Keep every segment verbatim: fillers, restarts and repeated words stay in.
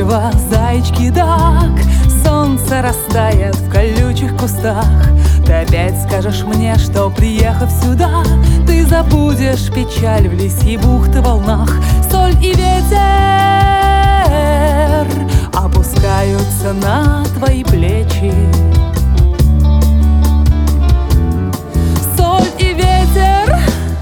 кружева, зайчки, так солнце растает в колючих кустах. Ты опять скажешь мне, что, приехав сюда, ты забудешь печаль в лисьей бухты волнах. Соль и ветер опускаются на твои плечи. Соль и ветер.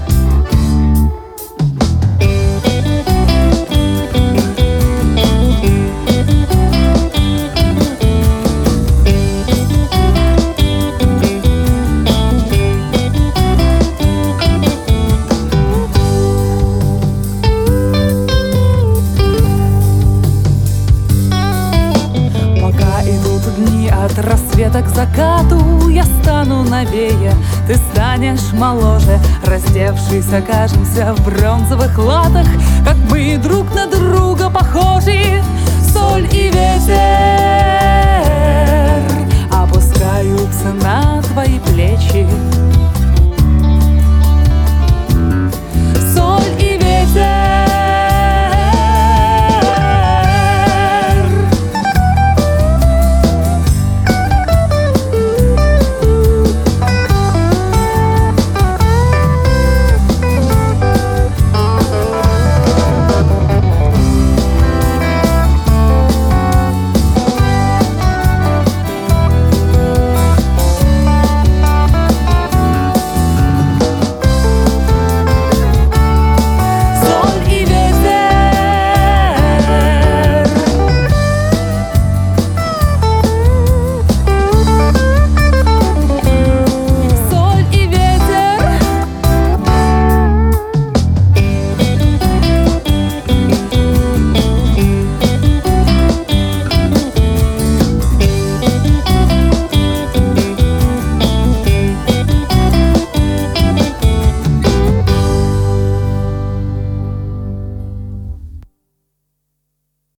От рассвета к закату я стану новее, ты станешь моложе. Раздевшись, окажемся в бронзовых латах, как мы друг на друга похожи. Соль и ветер опускаются на твои плечи.